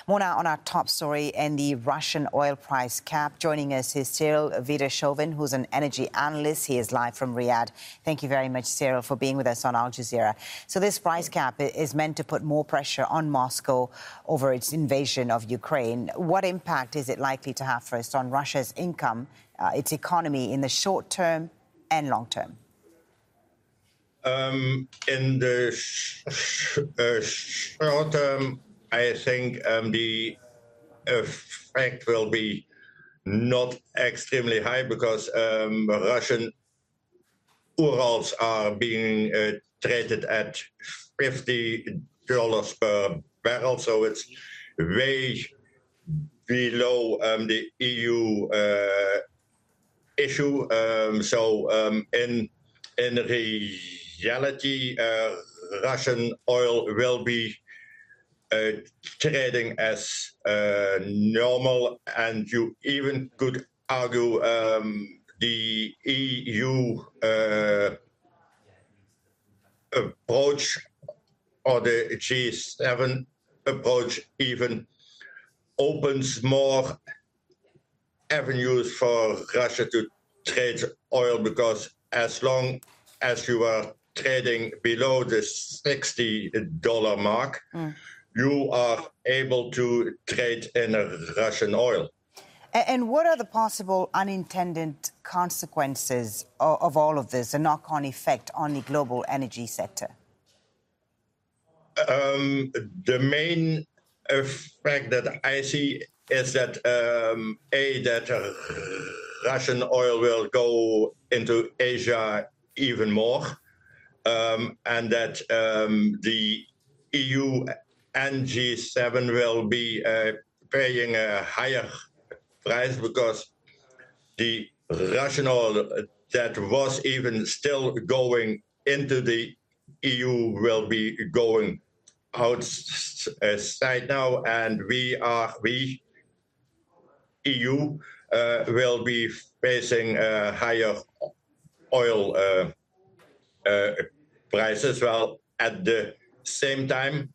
More now on our top story and the Russian oil price cap. Joining us is Cyril Vidoshovin, who's an energy analyst. He is live from Riyadh. Thank you very much, Cyril, for being with us on Al Jazeera. So this price cap is meant to put more pressure on Moscow over its invasion of Ukraine. What impact is it likely to have first on Russia's income, its economy in the short term and long term? In the short term, I think the effect will be not extremely high because Russian Urals are being traded at $50 per barrel, so it's way below the EU issue. In reality, Russian oil will be trading as normal, and you even could argue the EU approach or the G7 approach even opens more avenues for Russia to trade oil, because as long as you are trading below the $60 mark, you are able to trade in Russian oil. And what are the possible unintended consequences of all of this, a knock-on effect on the global energy sector? The main effect that I see is that, that Russian oil will go into Asia even more, and that the EU and G7 will be paying a higher price, because the Russian oil that was even still going into the EU will be going outside now, and we EU will be facing higher oil prices. Well, at the same time,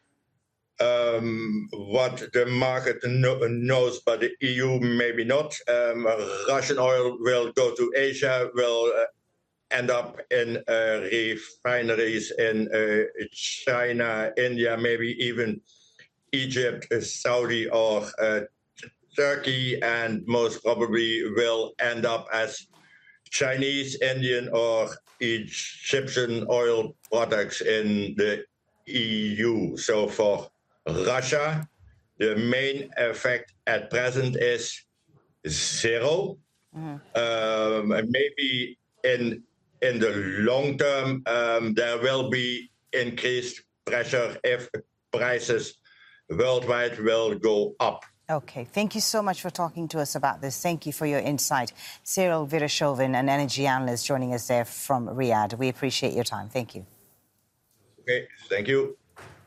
what the market knows, but the EU maybe not, Russian oil will go to Asia, will end up in refineries in China, India, maybe even Egypt, Saudi or Turkey, and most probably will end up as Chinese, Indian or Egyptian oil products in the EU. So for Russia, the main effect at present is zero. Maybe in the long term, there will be increased pressure if prices worldwide will go up. Okay, thank you so much for talking to us about this. Thank you for your insight. Cyril Vidoshovin, an energy analyst, joining us there from Riyadh. We appreciate your time. Thank you. Okay, thank you.